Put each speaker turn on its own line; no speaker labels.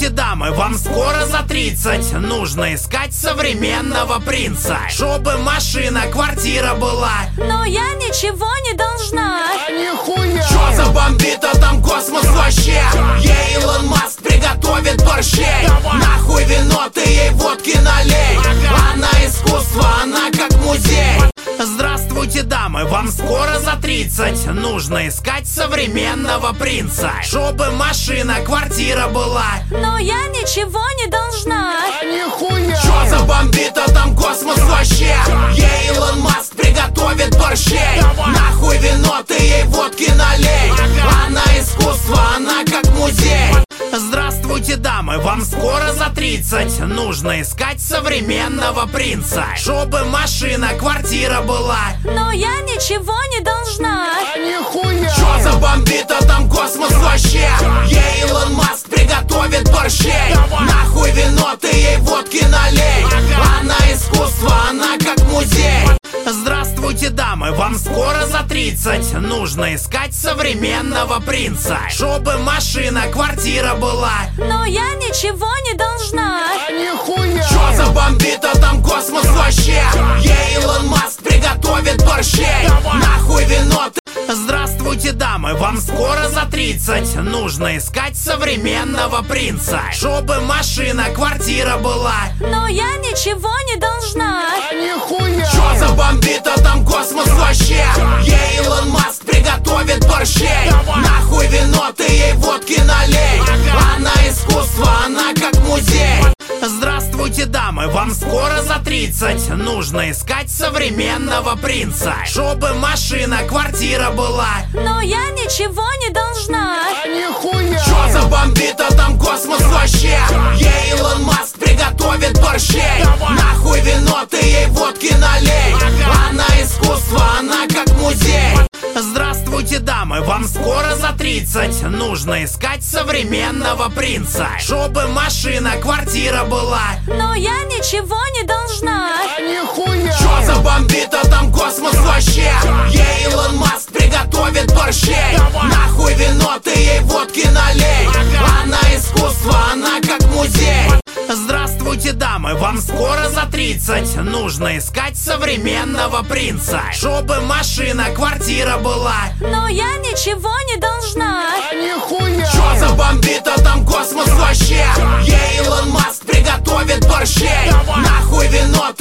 дамы, вам скоро за 30. Нужно искать современного принца, чтобы машина, квартира была.
Но я ничего не должна.
Нихуя!
Чё за бомбит, а там космос вообще? Ей Илон Маск приготовит борщей. Нахуй вино, ты ей водки налей. Она искусство, она как музей. Здравствуйте, дамы, вам скоро за 30. Нужно искать современного принца, чтобы машина, квартира была.
Но я ничего не должна.
Нихуя!
Чё за бомбит, а там космос вообще? Ей Илон Маск приготовит борщей. Нахуй вино, ты ей водки налей. Она искусство, она как музей. Здравствуйте, дамы, вам скоро за 30. Нужно искать современного принца, чтобы машина, квартира была.
Но я ничего не должна.
Нихуя!
Чё за бомбит, а там космос вообще? Ей Илон Маск приготовит борщей. Нахуй вино, ты ей водки налей. Она искусство, она как музей. Здравствуйте, дамы, вам скоро за 30. Нужно искать современного принца, чтобы машина, квартира была.
Но я ничего не должна.
Нихуя!
Чё за бомбит, а там космос вообще? Ей Илон Маск приготовит борщей. Нахуй вино, ты... Здравствуйте, дамы, вам скоро за 30. Нужно искать современного принца, чтобы машина, квартира была.
Но я ничего не должна.
Нихуя!
Чё за бомбит, а там космос вообще? Ей Илон Маск приготовит борщей. Нахуй вино, ты ей водки налей. Она искусство, она как музей. Здравствуйте, дамы, вам скоро за 30. Нужно искать современного принца, чтобы машина, квартира была.
Но я ничего не должна.
Нихуя!
Чё за бомбит, а там космос вообще? Ей Илон Маск приготовит борщей. Нахуй вино, ты ей водки налей. Она искусство, она как музей. Здравствуйте, дамы, вам скоро за 30. Нужно искать современного принца, чтобы машина, квартира была.
Но я ничего не должна.
Нихуя!
Чё за бомбит, а там космос вообще? Ей Илон Маск приготовит борщей. Нахуй вино, ты ей водки налей. Она искусство, она как музей. Здравствуйте, дамы, вам скоро за 30. Нужно искать современного принца, чтобы машина, квартира была.
Но я ничего не должна.
Нихуя!
Чё за бомбит, а там космос вообще? Ей Илон Маск приготовит борщей. Нахуй вино, ты...